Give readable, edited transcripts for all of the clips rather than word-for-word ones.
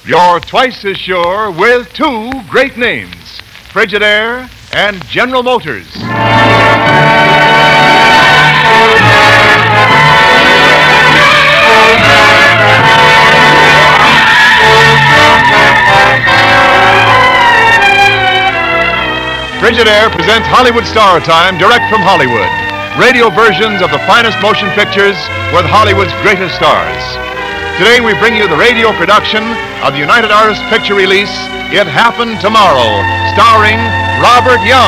You're twice as sure with two great names, Frigidaire and General Motors. Frigidaire presents Hollywood Star Time direct from Hollywood. Radio versions of the finest motion pictures with Hollywood's greatest stars. Today we bring you the radio production of the United Artists picture release, It Happened Tomorrow, starring Robert Young.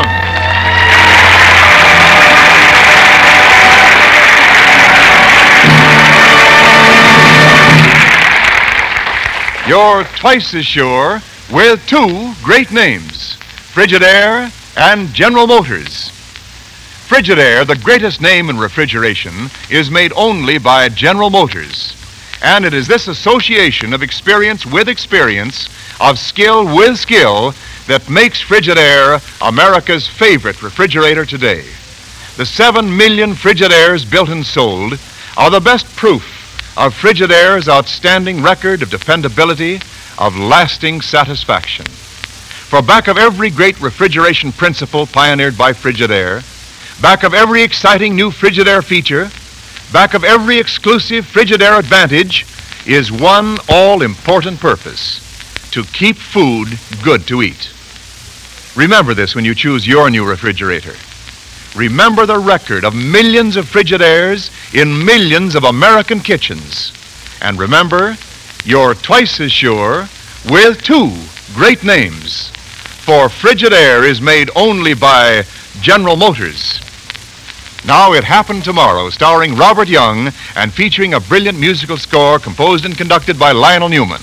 You're twice as sure with two great names, Frigidaire and General Motors. Frigidaire, the greatest name in refrigeration, is made only by General Motors. And it is this association of experience with experience, of skill with skill, that makes Frigidaire America's favorite refrigerator today. The 7 million Frigidaires built and sold are the best proof of Frigidaire's outstanding record of dependability, of lasting satisfaction. For back of every great refrigeration principle pioneered by Frigidaire, back of every exciting new Frigidaire feature, back of every exclusive Frigidaire advantage is one all-important purpose: to keep food good to eat. Remember this when you choose your new refrigerator. Remember the record of millions of Frigidaires in millions of American kitchens. And remember, you're twice as sure with two great names. For Frigidaire is made only by General Motors. Now, It Happened Tomorrow, starring Robert Young and featuring a brilliant musical score composed and conducted by Lionel Newman.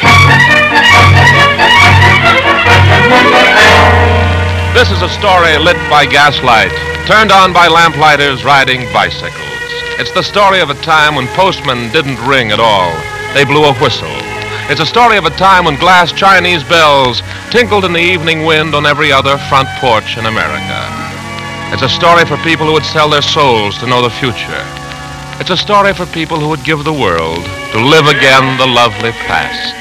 This is a story lit by gaslight, turned on by lamplighters riding bicycles. It's the story of a time when postmen didn't ring at all. They blew a whistle. It's a story of a time when glass Chinese bells tinkled in the evening wind on every other front porch in America. It's a story for people who would sell their souls to know the future. It's a story for people who would give the world to live again the lovely past.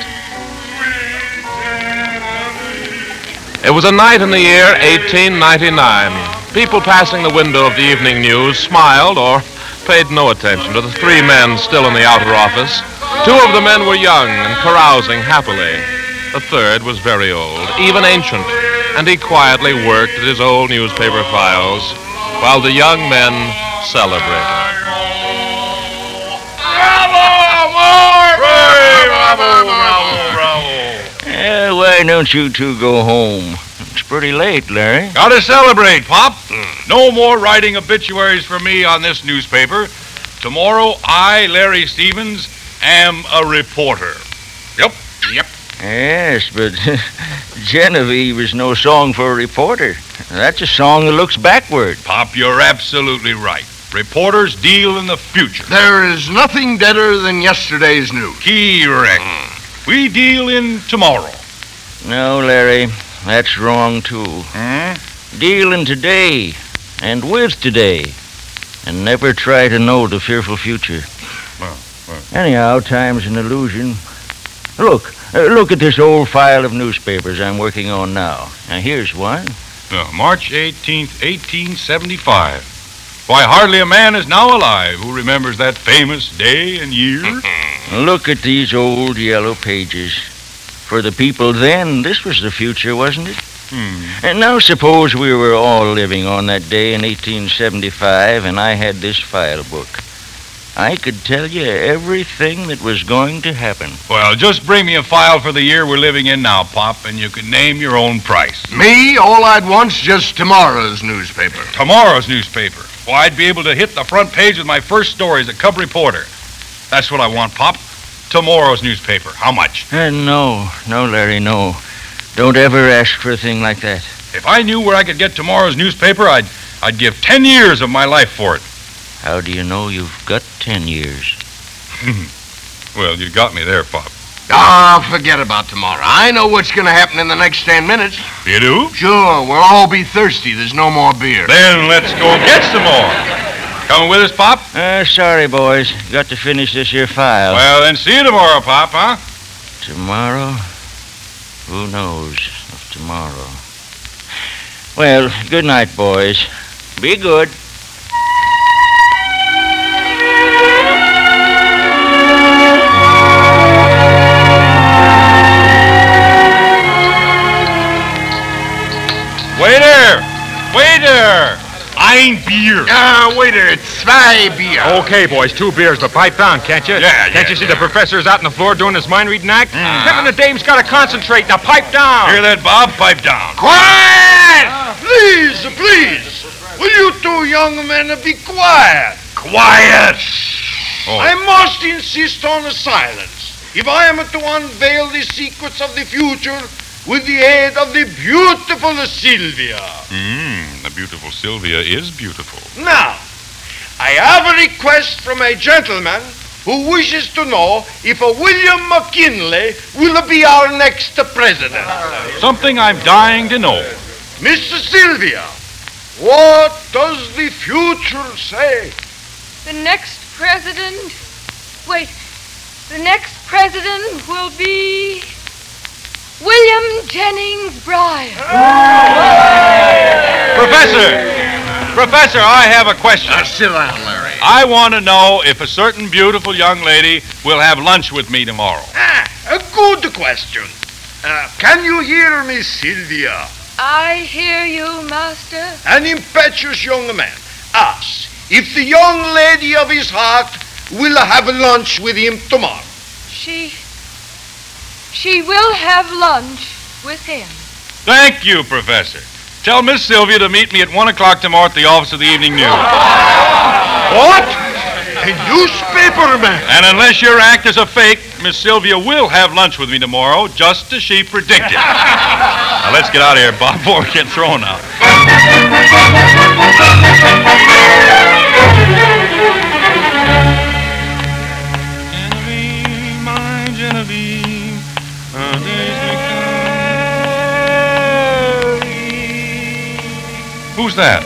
It was a night in the year 1899. People passing the window of the evening news smiled or paid no attention to the three men still in the outer office. Two of the men were young and carousing happily. The third was very old, even ancient, and he quietly worked at his old newspaper files while the young men celebrated. Bravo! More! Bravo! Why don't you two go home? It's pretty late, Larry. Gotta celebrate, Pop. No more writing obituaries for me on this newspaper. Tomorrow, I, Larry Stevens, am a reporter. Yep. Yes, but Genevieve is no song for a reporter. That's a song that looks backward. Pop, you're absolutely right. Reporters deal in the future. There is nothing deader than yesterday's news. Correct. We deal in tomorrow. No, Larry, that's wrong, too. Deal in today and with today, and never try to know the fearful future. Anyhow, time's an illusion. Look at this old file of newspapers I'm working on now. Now, here's one. March 18th, 1875. Why, hardly a man is now alive who remembers that famous day and year. Look at these old yellow pages. For the people then, this was the future, wasn't it? And now suppose we were all living on that day in 1875 and I had this file book. I could tell you everything that was going to happen. Well, just bring me a file for the year we're living in now, Pop, and you can name your own price. Me, all I'd want's just tomorrow's newspaper. Tomorrow's newspaper? Why, I'd be able to hit the front page with my first story as a cub reporter. That's what I want, Pop. Tomorrow's newspaper. How much? No, Larry, no. Don't ever ask for a thing like that. If I knew where I could get tomorrow's newspaper, I'd give 10 years of my life for it. How do you know you've got 10 years? Well, you got me there, Pop. Forget about tomorrow. I know what's going to happen in the next 10 minutes. You do? Sure, we'll all be thirsty. There's no more beer. Then let's go and get some more. Coming with us, Pop? Sorry, boys. Got to finish this here file. Well, then see you tomorrow, Pop, huh? Tomorrow? Who knows of tomorrow? Well, good night, boys. Be good. Waiter! Waiter! Ein Bier. Waiter, it's zwei Bier. Okay, boys, 2 beers, but pipe down, can't you? Can't you see the professor's out on the floor doing his mind-reading act? Kevin the dame's got to concentrate. Now pipe down. Hear that, Bob? Pipe down. Quiet! Please. Will you 2 young men be quiet? Quiet! I must insist on silence if I am to unveil the secrets of the future with the aid of the beautiful Sylvia. The beautiful Sylvia is beautiful. Now, I have a request from a gentleman who wishes to know if a William McKinley will be our next president. Something I'm dying to know. Miss Sylvia, what does the future say? The next president... Wait. The next president will be... William Jennings Bryan. Professor, I have a question. Sit down, Larry. I want to know if a certain beautiful young lady will have lunch with me tomorrow. A good question. Can you hear me, Sylvia? I hear you, master. An impetuous young man asks if the young lady of his heart will have lunch with him tomorrow. She will have lunch with him. Thank you, Professor. Tell Miss Sylvia to meet me at 1 o'clock tomorrow at the office of the Evening News. What? A newspaper man? And unless your act is a fake, Miss Sylvia will have lunch with me tomorrow, just as she predicted. Now, let's get out of here, Bob, before we get thrown out. Genevieve, my Genevieve. Who's that?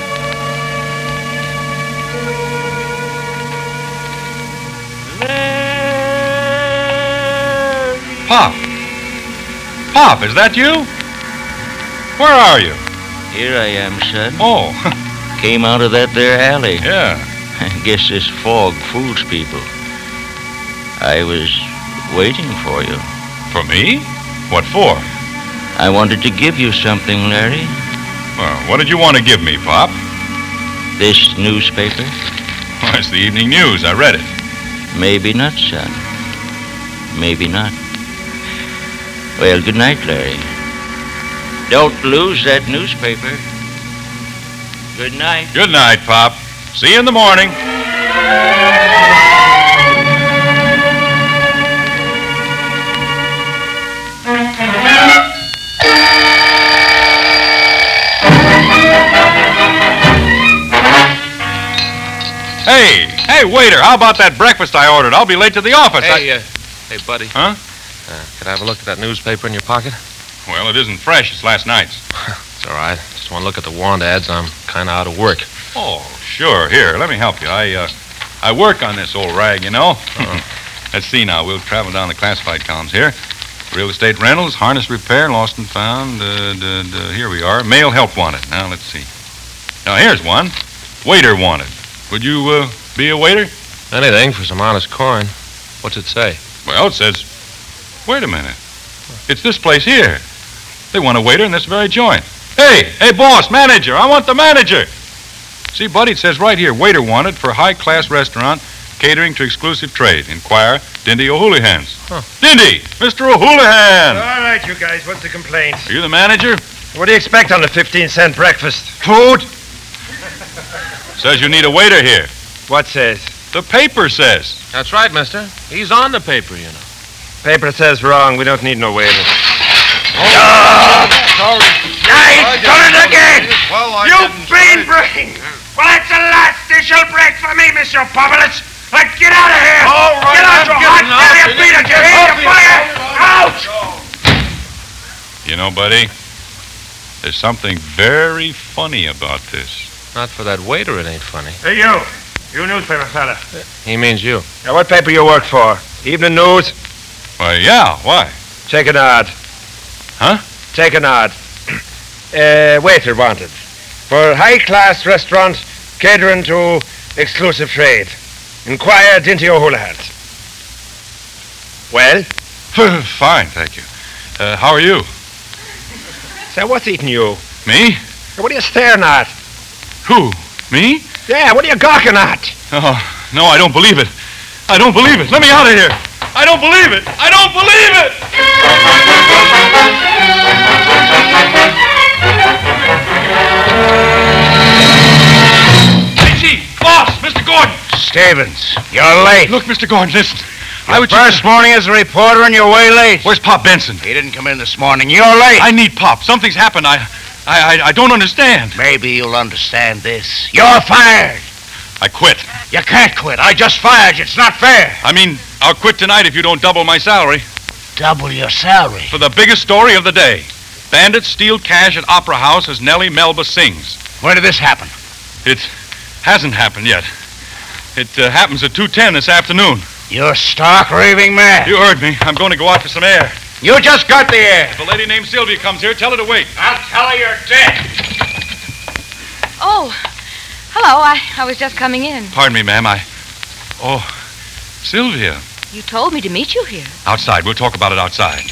Pop, is that you? Where are you? Here I am, son. Oh, Came out of that there alley. yeah. I guess this fog fools people. I was waiting for you. For me? What for? I wanted to give you something, Larry. Well, what did you want to give me, Pop? This newspaper? Well, it's the Evening News. I read it. Maybe not, son. Maybe not. Well, good night, Larry. Don't lose that newspaper. Good night. Good night, Pop. See you in the morning. Hey, waiter, how about that breakfast I ordered? I'll be late to the office. Hey, buddy. Huh? Could I have a look at that newspaper in your pocket? Well, it isn't fresh. It's last night's. It's all right. Just want to look at the want ads. I'm kind of out of work. Oh, sure. Here, let me help you. I work on this old rag, you know. Let's see now. We'll travel down the classified columns here. Real estate rentals, harness repair, lost and found. Here we are. Male help wanted. Now, let's see. Now, here's one. Waiter wanted. Would you be a waiter? Anything for some honest coin. What's it say? Well, it says, wait a minute. It's this place here. They want a waiter in this very joint. Hey, boss, manager, I want the manager. See, buddy, it says right here, waiter wanted for high-class restaurant, catering to exclusive trade. Inquire, Dindy O'Houlihan's. Huh. Dindy, Mr. O'Houlihan. All right, you guys, what's the complaint? Are you the manager? What do you expect on the 15-cent breakfast? Food. Says you need a waiter here. What says? The paper says. That's right, mister. He's on the paper, you know. Paper says wrong. We don't need no waiter. He's done it again! You bean brain! Well, that's the last dish you'll break for me, Monsieur Popovich. Get out of here! All right, get out, you hot belly beater! Get in the fire! Out! You know, buddy, there's something very funny about this. Not for that waiter, it ain't funny. Hey, you. You newspaper fella. He means you. Now, what paper you work for? Evening News? Why, yeah, why? Take an odd. Huh? Take an odd. Waiter wanted. For high-class restaurant catering to exclusive trade. Inquire Dinty O'Houlihan. Well? Fine, thank you. How are you? Say, what's eating you? Me? What are you staring at? Who? Me? Yeah, what are you gawking at? Oh, no, I don't believe it. I don't believe it. Let me out of here. I don't believe it. I don't believe it. Hey, Chief, boss, Mr. Gordon. Stevens, you're late. Look, Mr. Gordon, listen. First morning as a reporter and you're way late. Where's Pop Benson? He didn't come in this morning. You're late. I need Pop. Something's happened. I don't understand. Maybe you'll understand this. You're fired. I quit. You can't quit. I just fired you. It's not fair. I mean, I'll quit tonight if you don't double my salary. Double your salary. For the biggest story of the day. Bandits steal cash at Opera House as Nellie Melba sings. When did this happen? It hasn't happened yet. It happens at 2:10 this afternoon. You're stark raving mad. You heard me. I'm going to go out for some air. You just got the air. If a lady named Sylvia comes here, tell her to wait. I'll tell her you're dead. Oh, hello. I was just coming in. Pardon me, ma'am. Oh, Sylvia. You told me to meet you here. Outside. We'll talk about it outside.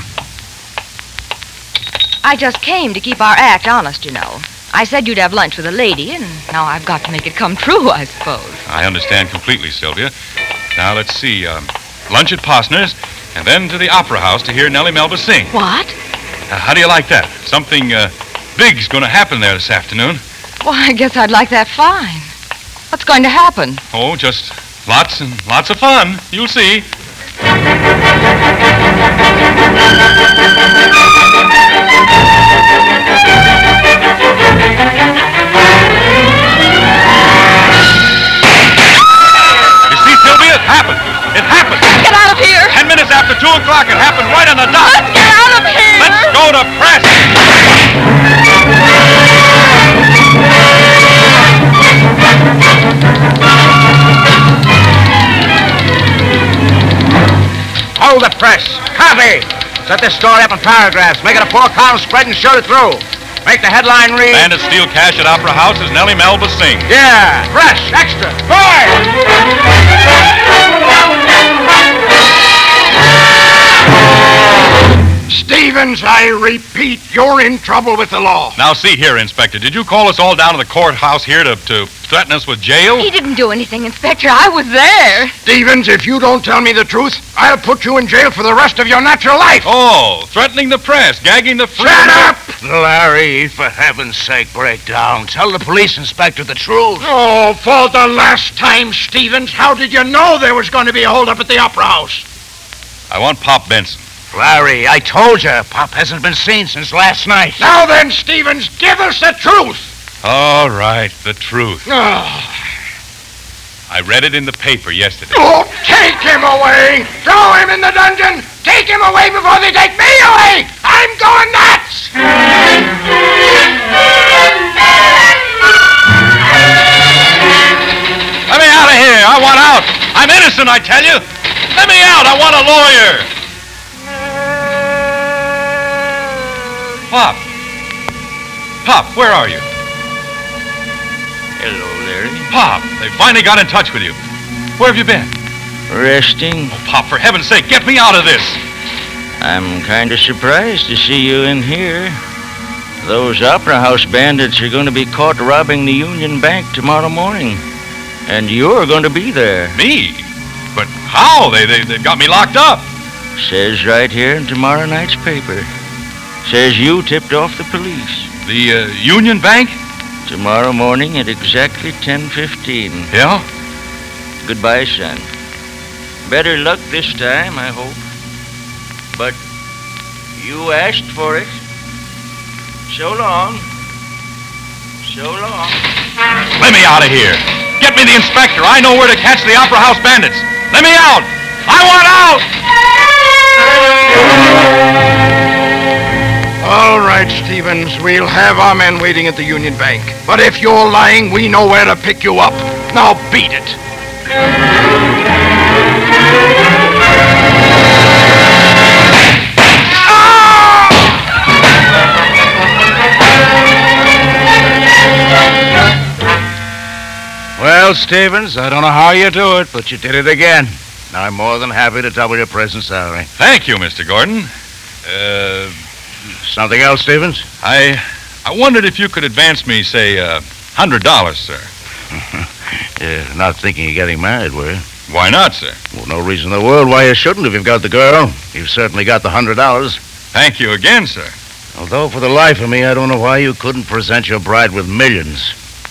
I just came to keep our act honest, you know. I said you'd have lunch with a lady, and now I've got to make it come true, I suppose. I understand completely, Sylvia. Now, let's see. Lunch at Posner's, and then to the Opera House to hear Nellie Melba sing. What? How do you like that? Something big's going to happen there this afternoon. Well, I guess I'd like that fine. What's going to happen? Oh, just lots and lots of fun. You'll see. You see, Sylvia? It happened. It happened. Let's get out of here. 10 minutes after 2 o'clock, it happened right on the dot. Let's get out of here. Let's go to press. Hold the press. Copy. Set this story up in paragraphs. Make it a 4-column spread and shoot it through. Make the headline read... Bandits steal cash at Opera House as Nellie Melba sings. Yeah. Fresh. Extra. Stevens, I repeat, you're in trouble with the law. Now, see here, Inspector. Did you call us all down to the courthouse here to threaten us with jail? He didn't do anything, Inspector. I was there. Stevens, if you don't tell me the truth, I'll put you in jail for the rest of your natural life. Oh, threatening the press, gagging the free... Shut up! Larry, for heaven's sake, break down. Tell the police inspector the truth. Oh, for the last time, Stevens, how did you know there was going to be a holdup at the Opera House? I want Pop Benson. Larry, I told you, Pop hasn't been seen since last night. Now then, Stevens, give us the truth. All right, the truth. Oh, I read it in the paper yesterday. oh, take him away. Throw him in the dungeon. Take him away before they take me away. I'm going nuts. Let me out of here. I want out. I'm innocent, I tell you. Let me out. I want a lawyer. Pop. Pop, where are you? Hello, Larry. Pop, they finally got in touch with you. Where have you been? Resting. Oh, Pop, for heaven's sake, get me out of this. I'm kind of surprised to see you in here. Those Opera House bandits are going to be caught robbing the Union Bank tomorrow morning. And you're going to be there. Me? But how? They've got me locked up. Says right here in tomorrow night's paper. Says you tipped off the police. The Union Bank? Tomorrow morning at exactly 10:15. Yeah? Goodbye, son. Better luck this time, I hope. But you asked for it. So long. So long. Let me out of here. Get me the inspector. I know where to catch the Opera House bandits. Let me out. I want out. All right, Stevens, we'll have our men waiting at the Union Bank. But if you're lying, we know where to pick you up. Now beat it. Well, Stevens, I don't know how you do it, but you did it again. I'm more than happy to double your present salary. Thank you, Mr. Gordon. Something else, Stevens? I wondered if you could advance me, say, $100, sir. You're not thinking of getting married, were you? Why not, sir? Well, no reason in the world why you shouldn't if you've got the girl. You've certainly got the $100. Thank you again, sir. Although, for the life of me, I don't know why you couldn't present your bride with millions.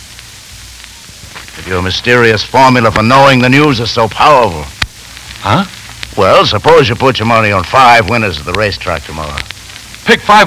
If your mysterious formula for knowing the news is so powerful. Huh? Well, suppose you put your money on 5 winners at the racetrack tomorrow. Pick 5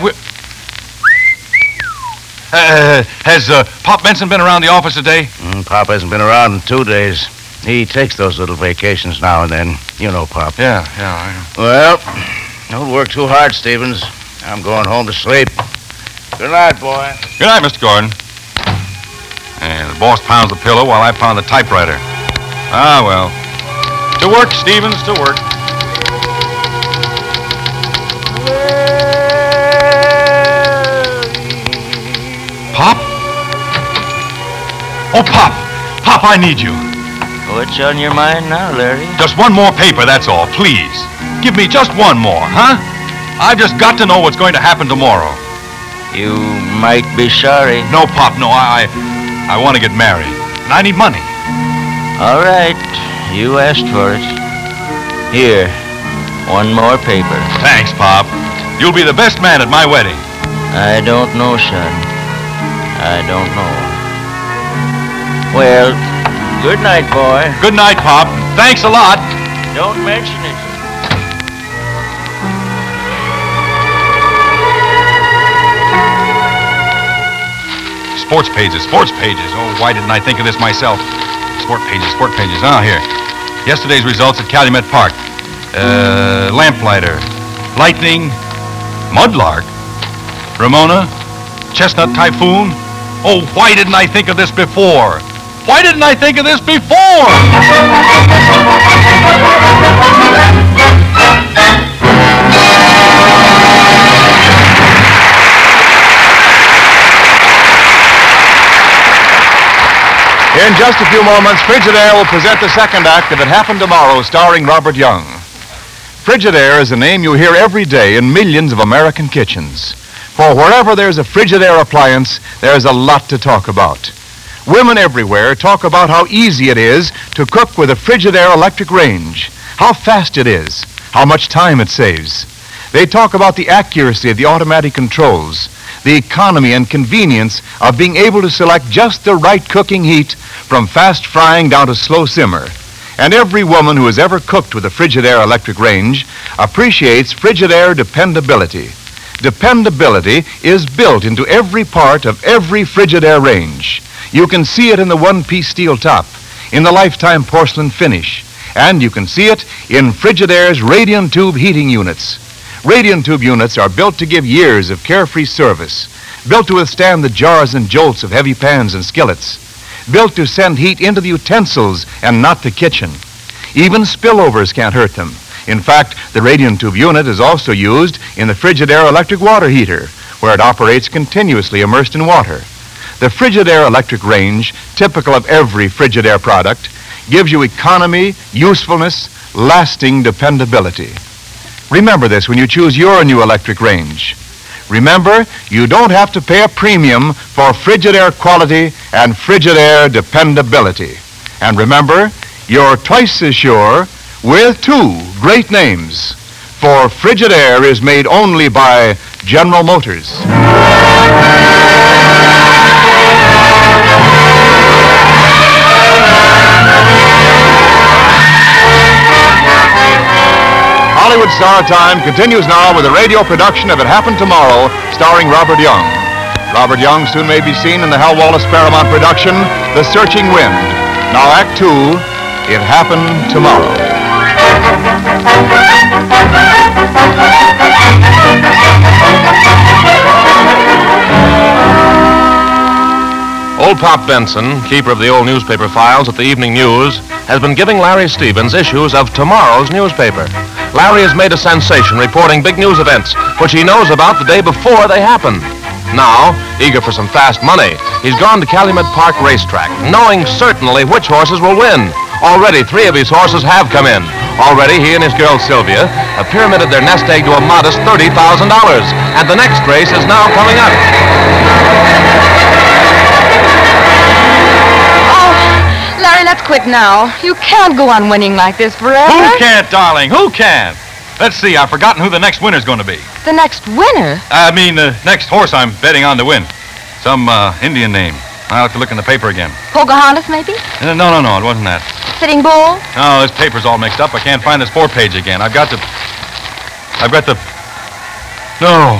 Has Pop Benson been around the office today? Pop hasn't been around in 2 days. He takes those little vacations now and then. You know Pop. Yeah, I know. Well, don't work too hard, Stevens. I'm going home to sleep. Good night, boy. Good night, Mr. Gordon. And the boss pounds the pillow while I pound the typewriter. Ah, well. To work, Stevens, to work. Pop? Oh, Pop. Pop, I need you. What's on your mind now, Larry? Just one more paper, that's all, please. Give me just one more, huh? I've just got to know what's going to happen tomorrow. You might be sorry. No, Pop, no. I want to get married. And I need money. All right. You asked for it. Here. One more paper. Thanks, Pop. You'll be the best man at my wedding. I don't know, son. I don't know. Well, good night, boy. Good night, Pop. Thanks a lot. Don't mention it. Sports pages. Oh, why didn't I think of this myself? Sport pages. Ah, here. Yesterday's results at Calumet Park. Lamplighter. Lightning. Mudlark. Ramona. Chestnut Typhoon. Oh, why didn't I think of this before? In just a few moments, Frigidaire will present the second act of It Happened Tomorrow, starring Robert Young. Frigidaire is a name you hear every day in millions of American kitchens. For wherever there's a Frigidaire appliance, there's a lot to talk about. Women everywhere talk about how easy it is to cook with a Frigidaire electric range, how fast it is, how much time it saves. They talk about the accuracy of the automatic controls, the economy and convenience of being able to select just the right cooking heat from fast frying down to slow simmer. And every woman who has ever cooked with a Frigidaire electric range appreciates Frigidaire dependability. Dependability is built into every part of every Frigidaire range. You can see it in the one-piece steel top, in the lifetime porcelain finish, and you can see it in Frigidaire's Radiant Tube heating units. Radiant Tube units are built to give years of carefree service, built to withstand the jars and jolts of heavy pans and skillets, built to send heat into the utensils and not the kitchen. Even spillovers can't hurt them. In fact, the Radiant Tube unit is also used in the Frigidaire electric water heater, where it operates continuously immersed in water. The Frigidaire electric range, typical of every Frigidaire product, gives you economy, usefulness, lasting dependability. Remember this when you choose your new electric range. Remember, you don't have to pay a premium for Frigidaire quality and Frigidaire dependability. And remember, you're twice as sure with 2 great names. For Frigidaire is made only by General Motors. Hollywood Star Time continues now with a radio production of It Happened Tomorrow, starring Robert Young. Robert Young soon may be seen in the Hal Wallace Paramount production, The Searching Wind. Now Act 2, It Happened Tomorrow. Old Pop Benson, keeper of the old newspaper files at the Evening News, has been giving Larry Stevens issues of tomorrow's newspaper. Larry has made a sensation reporting big news events, which he knows about the day before they happen. Now, eager for some fast money, he's gone to Calumet Park Racetrack, knowing certainly which horses will win. Already, 3 of his horses have come in. Already, he and his girl Sylvia have pyramided their nest egg to a modest $30,000. And the next race is now coming up. Larry, let's quit now. You can't go on winning like this forever. Who can't, darling? Who can't? Let's see, I've forgotten who the next winner's going to be. The next winner? I mean, the next horse I'm betting on to win. Some Indian name. I'll have to look in the paper again. Pocahontas, maybe? No, it wasn't that. Sitting Bull? No, this paper's all mixed up. I can't find this 4-page again. I've got the... No.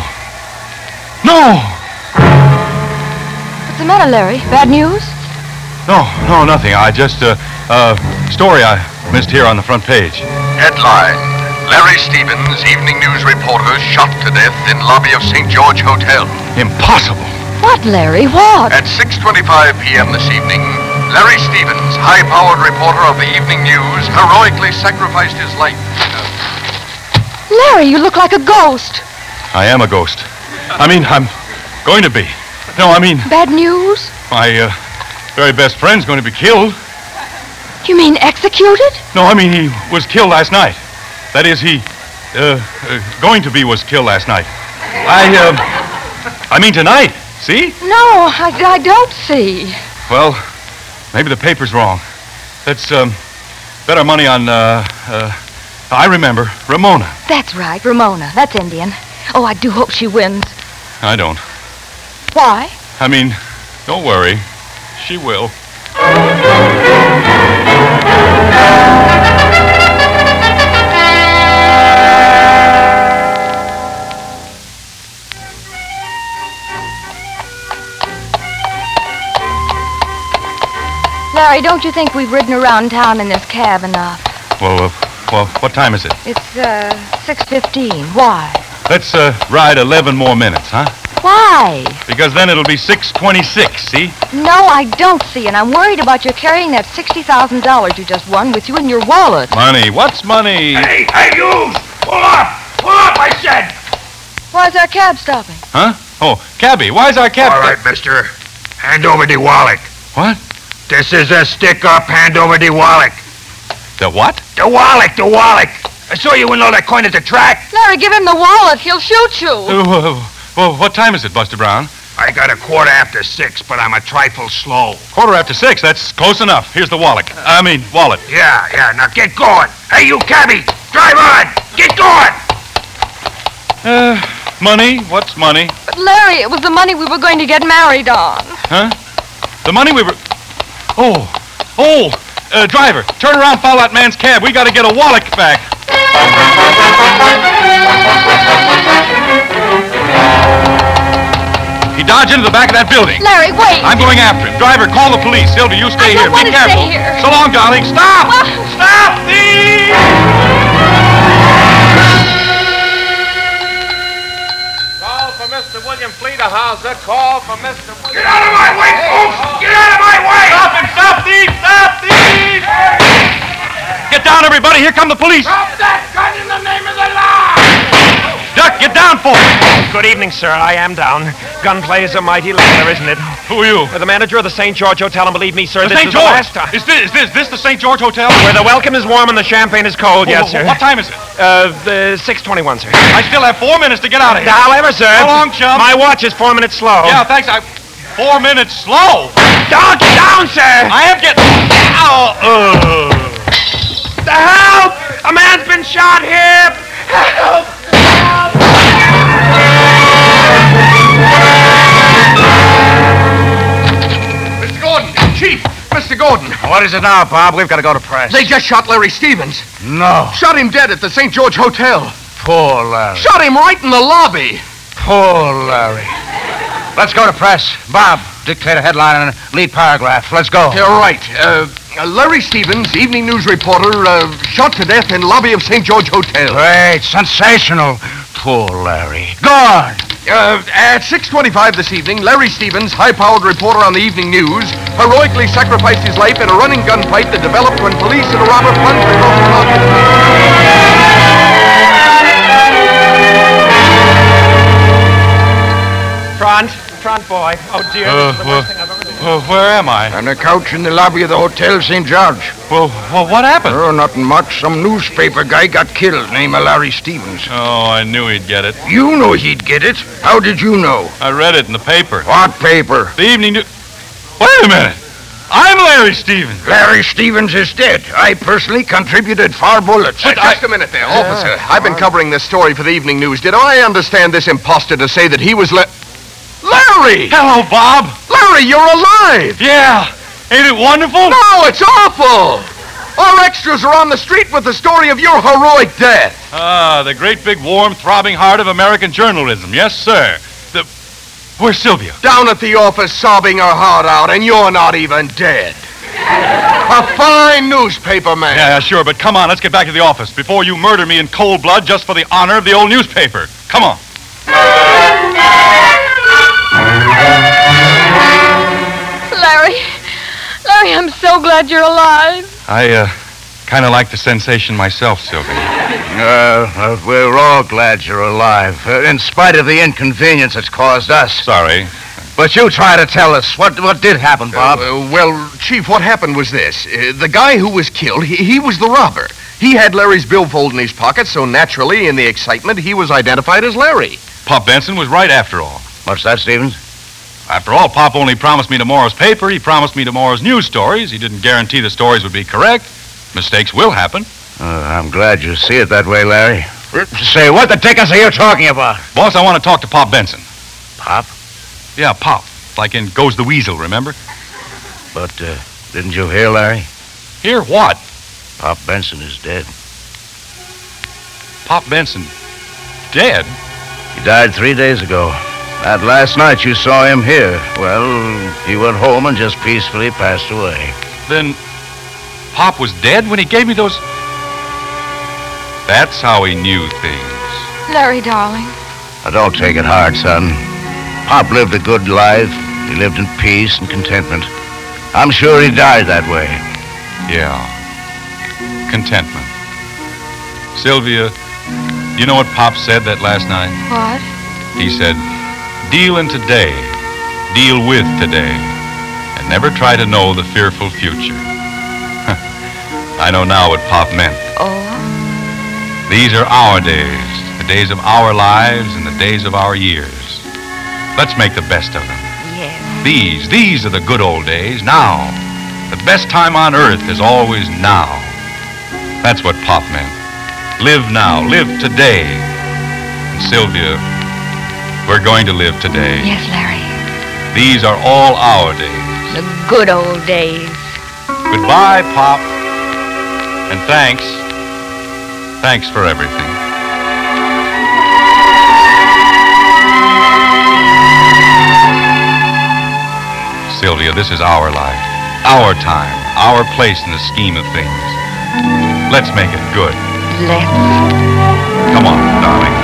What's the matter, Larry? Bad news? No, nothing. I just, story I missed here on the front page. Headline: Larry Stevens, evening news reporter, shot to death in lobby of St. George Hotel. Impossible. What, Larry? What? At 6:25 p.m. this evening, Larry Stevens, high-powered reporter of the evening news, heroically sacrificed his life. Larry, you look like a ghost. I am a ghost. I mean, I'm going to be. No, I mean... Bad news? My, very best friend's going to be killed. You mean executed? No, I mean he was killed last night. That is, he, was killed last night. I mean tonight. See? No, I don't see. Well, maybe the paper's wrong. Let's, bet our money on, I remember, Ramona. That's right, Ramona. That's Indian. Oh, I do hope she wins. I don't. Why? I mean, don't worry. She will. Larry, don't you think we've ridden around town in this cab enough? Well, what time is it? It's, 6:15. Why? Let's, ride 11 more minutes, huh? Why? Because then it'll be 6:26, see? No, I don't see, and I'm worried about you carrying that $60,000 you just won with you in your wallet. Money? What's money? Hey, you! Pull up! Pull up, I said! Why's our cab stopping? Huh? Oh, cabby, why's our cab... All right, mister. Hand over the wallet. What? This is a stick-up. Hand over the wallet. The what? The wallet! I saw you win all that coin at the track. Larry, give him the wallet. He'll shoot you. Well, what time is it, Buster Brown? I got 6:15, but I'm a trifle slow. 6:15, that's close enough. Here's the wallet. Wallet. Yeah, now get going. Hey, you cabbie, drive on. Get going. Money? What's money? But, Larry, it was the money we were going to get married on. Huh? The money we were... driver, turn around, follow that man's cab. We got to get a wallet back. He dodged into the back of that building. Larry, wait. I'm going after him. Driver, call the police. Sylvia, you stay here. I don't want Be to careful. stay here. So long, darling. Stop! Well... Stop, thief! Call for Mr. William Fleeterhauser. Call for Mr. William... Get out of my way, folks! Get out of my way! Stop him! Stop, thief! Stop, thief! Get down, everybody. Here come the police. Drop that gun in the name of the law! Duck, get down for it. Good evening, sir. I am down. Gunplay is a mighty ladder, isn't it? Who are you? The manager of the St. George Hotel, and believe me, sir, The this St. is George. the last time. Is this the St. George Hotel? Where the welcome is warm and the champagne is cold, yes, sir. What time is it? 6:21, sir. I still have 4 minutes to get out of here. However, sir. So long, chum. My watch is 4 minutes slow. Yeah, thanks. 4 minutes slow. Don't get down, sir! I am getting... Ow! The help! A man's been shot here! Help! Mr. Gordon, Chief, Mr. Gordon. What is it now, Bob? We've got to go to press. They just shot Larry Stevens. No. Shot him dead at the St. George Hotel. Poor Larry. Shot him right in the lobby. Poor Larry. Let's go to press. Bob, dictate a headline and a lead paragraph. Let's go. You're right. Larry Stevens, evening news reporter, shot to death in lobby of St. George Hotel. Great. Sensational. Poor Larry. Go on. At 6:25 this evening, Larry Stevens, high-powered reporter on the evening news, heroically sacrificed his life in a running gunfight that developed when police and a robber plunged across the lobby. Front. restaurant, boy. Oh, dear. This is the worst thing I've ever done. Where am I? On a couch in the lobby of the Hotel St. George. Well, what happened? Oh, nothing much. Some newspaper guy got killed, named Larry Stevens. Oh, I knew he'd get it. You know he'd get it. How did you know? I read it in the paper. What paper? The evening news. Wait a minute. I'm Larry Stevens. Larry Stevens is dead. I personally contributed 4 bullets. Just a minute there, officer. I've been covering this story for the evening news. Did I understand this imposter to say that he was Larry! Hello, Bob. Larry, you're alive! Yeah. Ain't it wonderful? No, it's awful! Our extras are on the street with the story of your heroic death. Ah, the great big warm throbbing heart of American journalism. Yes, sir. Where's Sylvia? Down at the office sobbing her heart out, and you're not even dead. A fine newspaper man. Yeah, sure, but come on, let's get back to the office before you murder me in cold blood just for the honor of the old newspaper. Come on. Larry, I'm so glad you're alive. I, kind of like the sensation myself, Sylvia. We're all glad you're alive, in spite of the inconvenience it's caused us. Sorry. But you try to tell us. What did happen, Bob? Well, Chief, what happened was this. The guy who was killed, he was the robber. He had Larry's billfold in his pocket, so naturally, in the excitement, he was identified as Larry. Pop Benson was right after all. What's that, Stevens? After all, Pop only promised me tomorrow's paper. He promised me tomorrow's news stories. He didn't guarantee the stories would be correct. Mistakes will happen. I'm glad you see it that way, Larry. Say, what the dickens are you talking about? Boss, I want to talk to Pop Benson. Pop? Yeah, Pop. Like in Goes the Weasel, remember? But, didn't you hear, Larry? Hear what? Pop Benson is dead. Pop Benson dead? He died 3 days ago. That last night you saw him here. Well, he went home and just peacefully passed away. Then Pop was dead when he gave me those... That's how he knew things. Larry, darling. Now, don't take it hard, son. Pop lived a good life. He lived in peace and contentment. I'm sure he died that way. Yeah. Contentment. Sylvia, you know what Pop said that last night? What? He said, deal in today, deal with today, and never try to know the fearful future. I know now what Pop meant. Oh? These are our days, the days of our lives and the days of our years. Let's make the best of them. Yes. These are the good old days, now. The best time on earth is always now. That's what Pop meant. Live now, live today. And Sylvia, we're going to live today. Yes, Larry. These are all our days. The good old days. Goodbye, Pop. And thanks. Thanks for everything. Sylvia, this is our life, our time, our place in the scheme of things. Let's make it good. Let's. Come on, darling.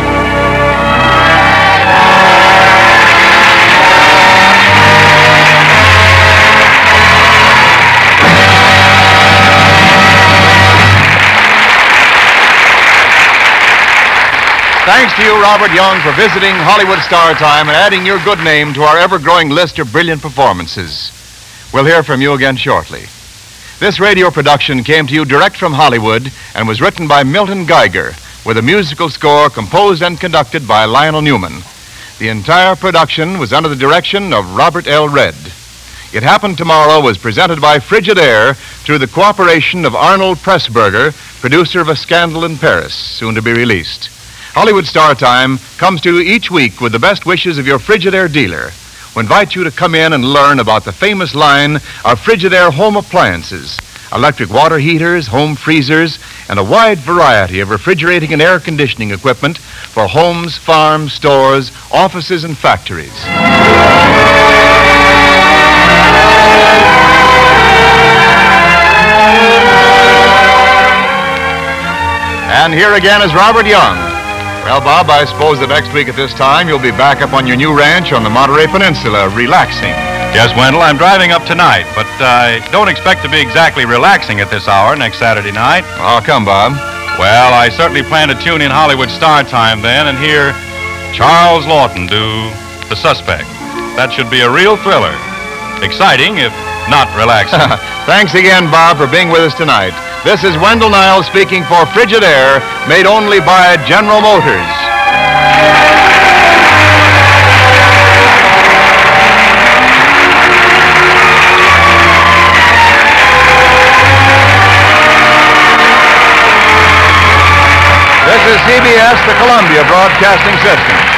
Thanks to you, Robert Young, for visiting Hollywood Star Time and adding your good name to our ever-growing list of brilliant performances. We'll hear from you again shortly. This radio production came to you direct from Hollywood and was written by Milton Geiger, with a musical score composed and conducted by Lionel Newman. The entire production was under the direction of Robert L. Redd. It Happened Tomorrow was presented by Frigidaire through the cooperation of Arnold Pressburger, producer of A Scandal in Paris, soon to be released. Hollywood Star Time comes to you each week with the best wishes of your Frigidaire dealer, who invite you to come in and learn about the famous line of Frigidaire home appliances, electric water heaters, home freezers, and a wide variety of refrigerating and air conditioning equipment for homes, farms, stores, offices, and factories. And here again is Robert Young. Well, Bob, I suppose that next week at this time you'll be back up on your new ranch on the Monterey Peninsula, relaxing. Yes, Wendell, I'm driving up tonight, but I don't expect to be exactly relaxing at this hour next Saturday night. How come, Bob? Well, I certainly plan to tune in Hollywood Star Time then and hear Charles Lawton do The Suspect. That should be a real thriller. Exciting, if not relaxing. Thanks again, Bob, for being with us tonight. This is Wendell Niles speaking for Frigidaire, made only by General Motors. This is CBS, the Columbia Broadcasting System.